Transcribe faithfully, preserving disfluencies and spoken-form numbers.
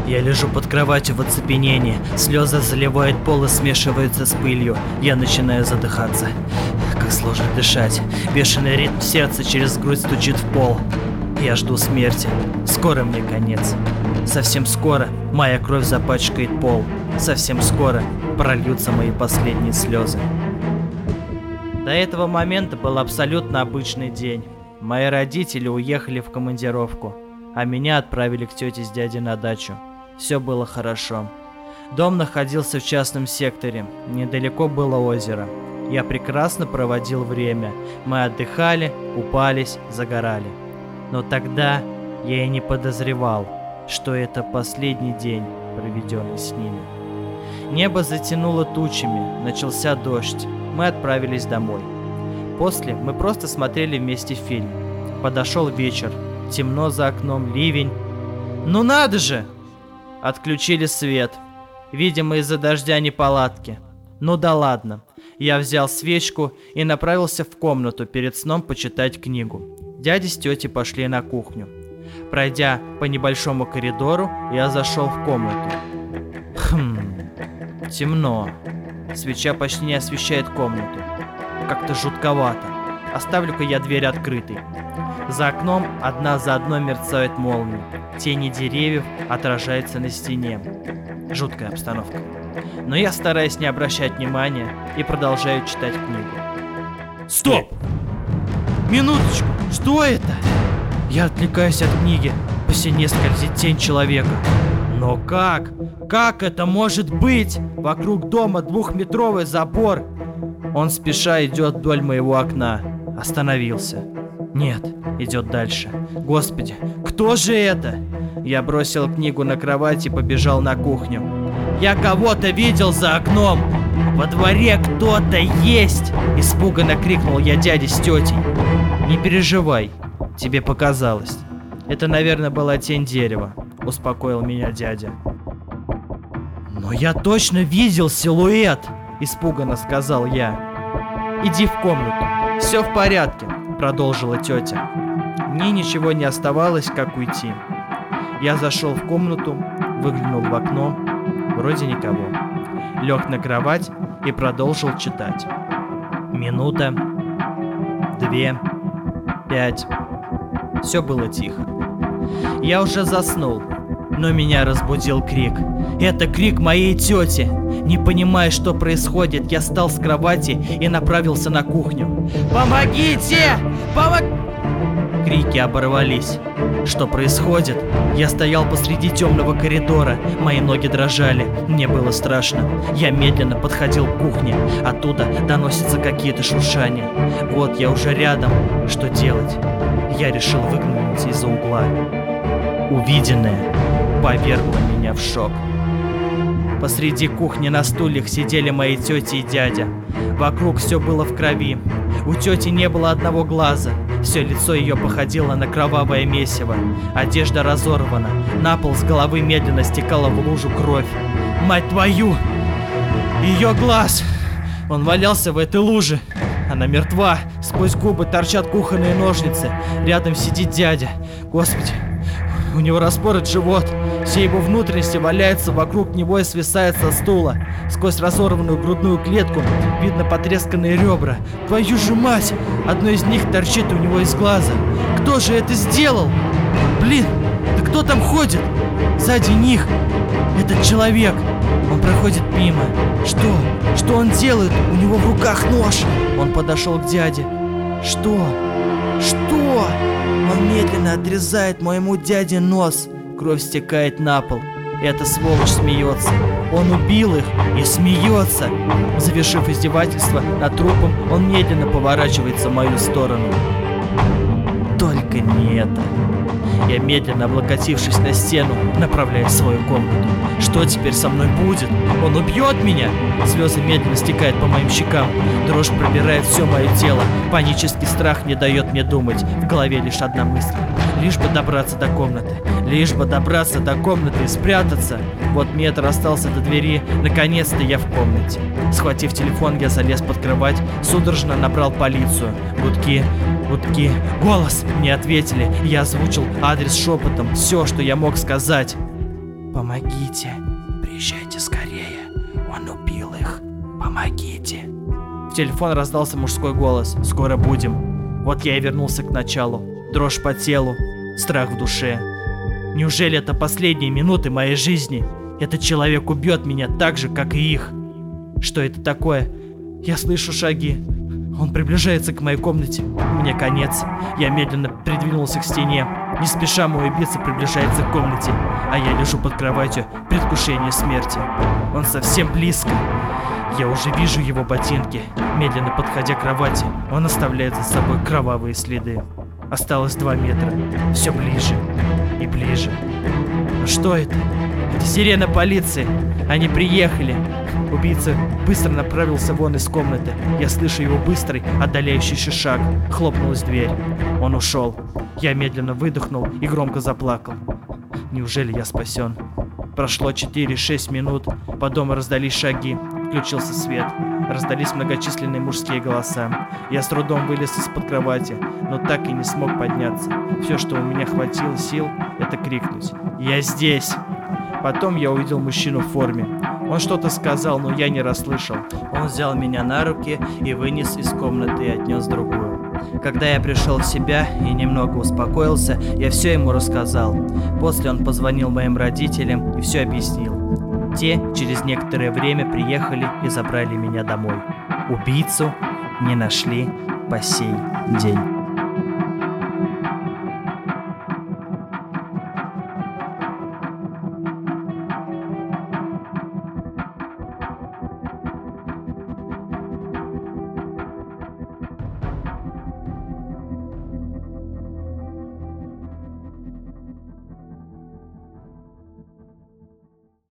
Я лежу под кроватью в оцепенении. Слезы заливают пол и смешиваются с пылью. Я начинаю задыхаться. Как сложно дышать. Бешеный ритм сердца через грудь стучит в пол. Я жду смерти. Скоро мне конец. Совсем скоро моя кровь запачкает пол. Совсем скоро прольются мои последние слезы. До этого момента был абсолютно обычный день. Мои родители уехали в командировку, а меня отправили к тете с дядей на дачу. Все было хорошо. Дом находился в частном секторе, недалеко было озеро. Я прекрасно проводил время. Мы отдыхали, купались, загорали. Но тогда я и не подозревал, что это последний день, проведенный с ними. Небо затянуло тучами, начался дождь. Мы отправились домой. После мы просто смотрели вместе фильм. Подошел вечер. Темно за окном, ливень. Ну надо же! Отключили свет. Видимо, из-за дождя неполадки. Ну да ладно. Я взял свечку и направился в комнату перед сном почитать книгу. Дядя с тетей пошли на кухню. Пройдя по небольшому коридору, я зашел в комнату. Хм, темно. Свеча почти не освещает комнату. Как-то жутковато. Оставлю-ка я дверь открытой. За окном одна за одной мерцают молнии. Тени деревьев отражаются на стене. Жуткая обстановка. Но я стараюсь не обращать внимания и продолжаю читать книгу. Стоп! Минуточку! Что это? Я отвлекаюсь от книги. По стене скользит тень человека. Но как? Как это может быть? Вокруг дома двухметровый забор. Он спеша идет вдоль моего окна. Остановился. Нет, идет дальше. Господи, кто же это? Я бросил книгу на кровать и побежал на кухню. Я кого-то видел за окном. Во дворе кто-то есть. Испуганно крикнул я дяде с тетей. Не переживай, тебе показалось. Это, наверное, была тень дерева. Успокоил меня дядя. Но я точно видел силуэт. Испуганно сказал я. Иди в комнату. Все в порядке, продолжила тетя. Мне ничего не оставалось, как уйти. Я зашел в комнату, выглянул в окно. Вроде никого. Лег на кровать и продолжил читать. Минута, две, пять. Все было тихо. Я уже заснул, но меня разбудил крик. Это крик моей тети. Не понимая, что происходит, я встал с кровати и направился на кухню. «Помогите! Помог...» Крики оборвались. Что происходит? Я стоял посреди темного коридора. Мои ноги дрожали. Мне было страшно. Я медленно подходил к кухне. Оттуда доносятся какие-то шуршания. Вот я уже рядом. Что делать? Я решил выглянуть из-за угла. Увиденное повергло меня в шок. Посреди кухни на стульях сидели мои тетя и дядя. Вокруг все было в крови. У тети не было одного глаза. Все лицо ее походило на кровавое месиво. Одежда разорвана. На пол с головы медленно стекала в лужу кровь. Мать твою! Ее глаз! Он валялся в этой луже. Она мертва. Сквозь губы торчат кухонные ножницы. Рядом сидит дядя. Господи, у него распорот живот. Все его внутренности валяются вокруг него и свисают со стула. Сквозь разорванную грудную клетку видно потресканные ребра. Твою же мать! Одно из них торчит у него из глаза. Кто же это сделал? Блин, да кто там ходит? Сзади них этот человек. Он проходит мимо. Что? Что он делает? У него в руках нож. Он подошел к дяде. Что? Что? Он медленно отрезает моему дяде нос. Кровь стекает на пол. Эта сволочь смеется. Он убил их и смеется. Завершив издевательство над трупом, он медленно поворачивается в мою сторону. Только не это. Я, медленно облокотившись на стену, направляюсь в свою комнату. Что теперь со мной будет? Он убьет меня? Слезы медленно стекают по моим щекам. Дрожь пробирает все мое тело. Панический страх не дает мне думать. В голове лишь одна мысль. Лишь бы добраться до комнаты. Лишь бы добраться до комнаты и спрятаться. Вот метр остался до двери. Наконец-то я в комнате. Схватив телефон, я залез под кровать. Судорожно набрал полицию. Гудки, гудки. Голос! Мне ответили. Я озвучил адрес шепотом. Все, что я мог сказать. Помогите. Приезжайте скорее. Он убил их. Помогите. В телефон раздался мужской голос. Скоро будем. Вот я и вернулся к началу. Дрожь по телу, страх в душе. Неужели это последние минуты моей жизни? Этот человек убьет меня так же, как и их. Что это такое? Я слышу шаги. Он приближается к моей комнате. Мне конец. Я медленно придвинулся к стене. Не спеша мой убийца приближается к комнате, а я лежу под кроватью в предвкушении смерти. Он совсем близко. Я уже вижу его ботинки. Медленно подходя к кровати, он оставляет за собой кровавые следы. Осталось два метра. Все ближе и ближе. Но что это? Это сирена полиции. Они приехали. Убийца быстро направился вон из комнаты. Я слышу его быстрый, отдаляющийся шаг. Хлопнулась дверь. Он ушел. Я медленно выдохнул и громко заплакал. Неужели я спасен? Прошло четыре-шесть минут. По дому раздались шаги. Включился свет. Раздались многочисленные мужские голоса. Я с трудом вылез из-под кровати, но так и не смог подняться. Все, что у меня хватило сил, это крикнуть: «Я здесь!». Потом я увидел мужчину в форме. Он что-то сказал, но я не расслышал. Он взял меня на руки и вынес из комнаты и отнес в другую. Когда я пришел в себя и немного успокоился, я все ему рассказал. После он позвонил моим родителям и все объяснил. Те через некоторое время приехали и забрали меня домой. Убийцу не нашли по сей день.